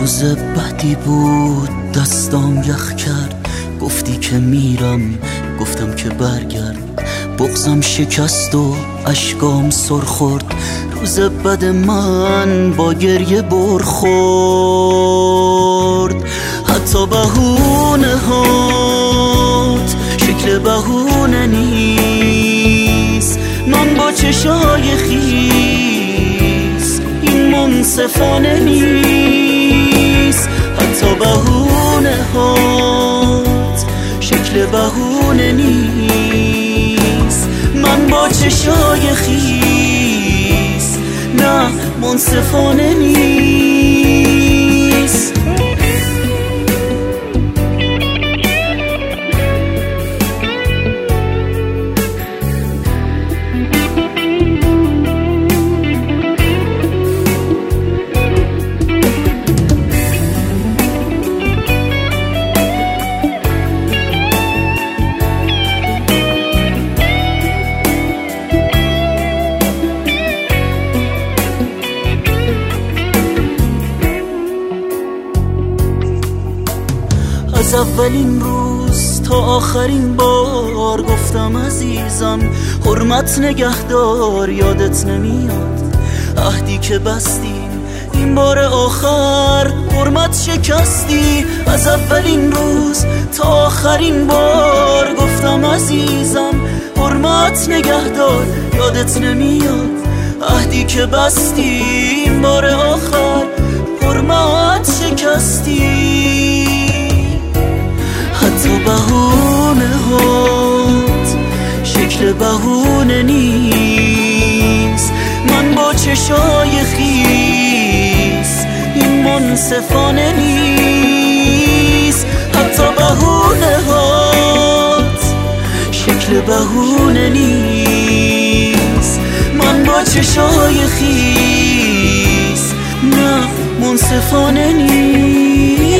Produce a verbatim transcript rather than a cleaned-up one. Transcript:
روز بدی بود دستام یخ کرد، گفتی که میرم گفتم که برگرد، بغضم شکست و اشکام سر خورد. روز بد من با گریه بر خورد. حتی بهونه هات شکل بهونه نیست، من با چشای خیس این منصفانه نیست. حتی بهونه هات شکل بهونه نیست، من با چشای خیس نه منصفانه نیست. از اولین روز تا آخرین بار گفتم عزیزم حرمت نگهدار، یادت نمیاد عهدی که بستیم این بار آخر حرمت شکستی. از اولین روز تا آخرین بار گفتم عزیزم حرمت نگهدار، یادت نمیاد عهدی که بستیم این بار آخر حرمت شکستی. حتی بهونه هات شکل بهونه نیست، من با چشای خیس این منصفانه نیست. حتی بهونه هات شکل بهونه نیست، من با چشای خیس نه منصفانه نیست.